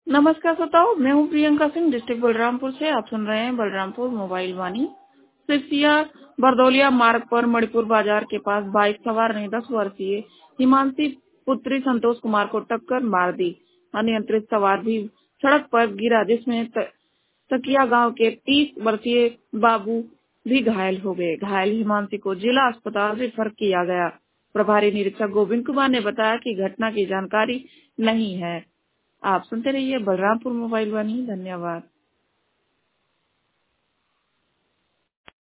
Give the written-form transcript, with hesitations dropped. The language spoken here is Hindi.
नमस्कार श्रोताओं, मैं हूँ प्रियंका सिंह, डिस्ट्रिक्ट बलरामपुर से। आप सुन रहे हैं बलरामपुर मोबाइल वाणी। सिरसिया बरदौलिया मार्ग पर मणिपुर बाजार के पास बाइक सवार ने 10 वर्षीय हिमांशी पुत्री संतोष कुमार को टक्कर मार दी। अनियंत्रित सवार भी सड़क पर गिरा, जिसमें तकिया गांव के 30 वर्षीय बाबू भी घायल हो गए। घायल हिमांशी को जिला अस्पताल रेफर किया गया। प्रभारी निरीक्षक गोविंद कुमार ने बताया कि घटना की जानकारी नहीं है। आप सुनते रहिए बलरामपुर मोबाइल वाणी। धन्यवाद।